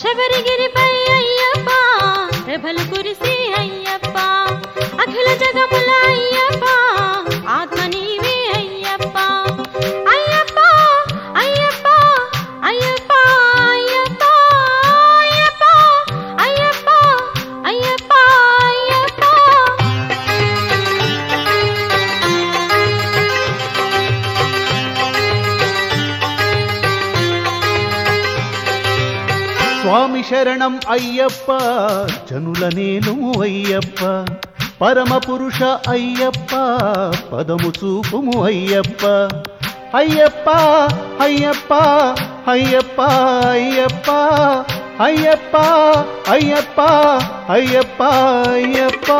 శబరిగిరిపై అయ్యప్ప ప్రభలు కురిసి అయ్యప్ప అఖిల జగముల అయ్యప్ప ఆత్మ నీవే అయ్యప్ప అయ్యప్ప అయ్యప్ప అయ్యప్ప అయ్యప్ప అయ్యప్ప అయ్యప్ప అయ్యప్ప స్వామి శరణం అయ్యప్ప జనుల నేను అయ్యప్ప పరమ పురుష అయ్యప్ప పదము చూపుము అయ్యప్ప అయ్యప్ప అయ్యప్ప అయ్యప్ప అయ్యప్ప అయ్యప్ప అయ్యప్ప అయ్యప్ప అయ్యప్ప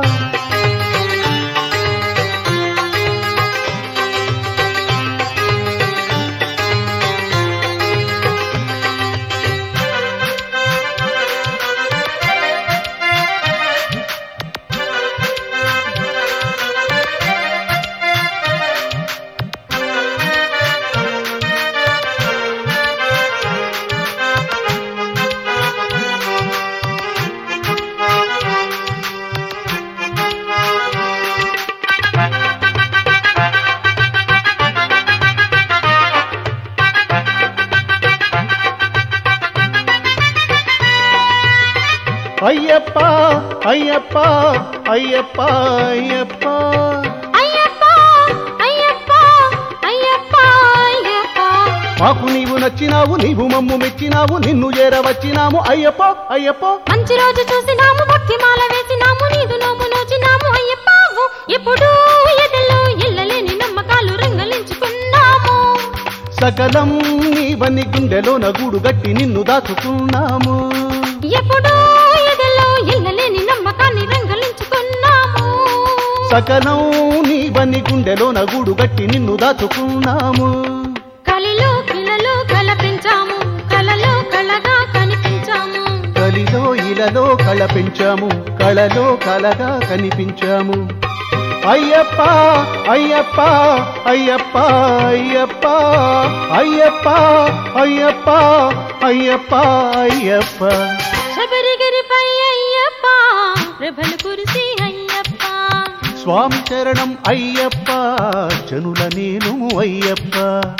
అయ్యప్ప అయ్యప్ప అయ్యప్ప అయ్యప్ప అయ్యప్ప అయ్యప్ప అయ్యప్ప అయ్యప్ప మాకు నీవు నచ్చినావు నీవు మమ్ము మెచ్చినావు నిన్ను చేరవచ్చినాము అయ్యప్ప అయ్యప్ప మంచి రోజు చూసినాము భక్తి మాల వేసినాము నీదు నోము నోచినాము అయ్యప్ప ఎప్పుడు ఎదలో ఎల్లలేని నమ్మకాలు రంగలించుకున్నాము సకలం నీవని గుండెలోన గూడు గట్టి నిన్ను దాచుకున్నాము ఎప్పుడు ఎదలో ఎల్లలేని నమ్మకాన్ని రంగలించుకున్నాము సకలం నీవని గుండెలోన గూడు గట్టి నిన్ను దాచుకున్నాము కలిలో కిలలో కలపించాము కలలో కళగా కనిపించాము కలిలో ఇలలో కళ పెంచాము కళలో కళగా కనిపించాము అయ్యప్ప అయ్యప్ప అయ్యప్ప అయ్యప్ప అయ్యప్ప అయ్యప్ప అయ్యప్ప అయ్యప్ప శబరిగిరిపై అయ్యప్ప ప్రభలు కురిసి అయ్యప్ప స్వామి చరణం అయ్యప్ప జనుల నేను అయ్యప్ప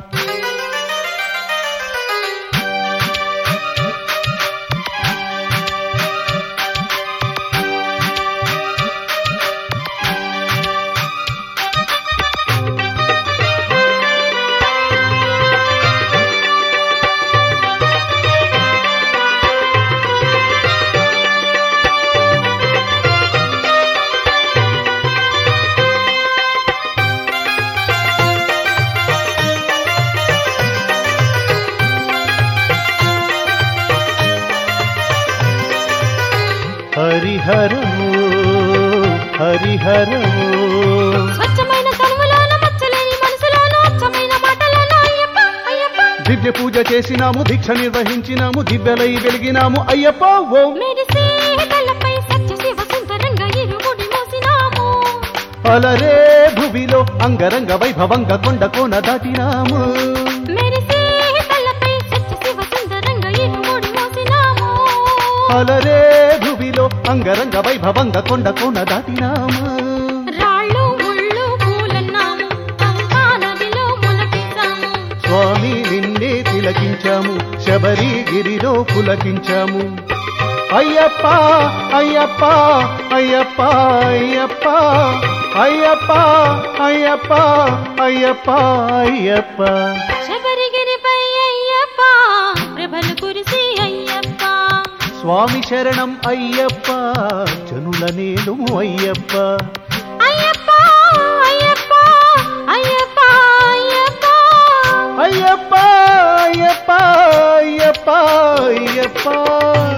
హరిహరము హరిహరము స్వచ్ఛమైన తనువులోన మచ్చలేని మనసులోన అచ్చమైన మాటలోన అయ్యప్ప అయ్యప్ప దివ్య పూజ చేసినాము దీక్ష నిర్వహించినాము దివ్యలై వెలిగినాము అయ్యప్ప ఓ మెరిసే తలపై సత్య శివ సుందరంగా ఇరుముడి మోసినాము అలరే భువిలో అంగరంగ వైభవంగ కొండ కోన దాటినాము మెరిసే తలపై సత్య శివ సుందరంగా ఇరుముడి మోసినాము అలరే భువిలో అంగరంగ వైభవంగ కొండ కోన దాటినాము రాళ్ళు ముళ్ళు పూలన్నాము పంపా నదిలో మునకిస్తాము స్వామి నిన్నే తిలకించాము శబరిగిరిలో పులకించాము అయ్యప్ప అయ్యప్ప అయ్యప్ప అయ్యప్ప అయ్యప్ప అయ్యప్ప అయ్యప్ప అయ్యప్ప శబరిగిరిపై అయ్యప్ప ప్రభలు కురిసి అయ్యప్ప స్వామి శరణం అయ్యప్ప జనుల నేను అయ్యప్ప అయ్యప్ప అయ్యప్ప అయ్యప్ప అయ్యప్ప అయ్యప్ప అయ్యప్ప అయ్యప్ప అయ్యప్ప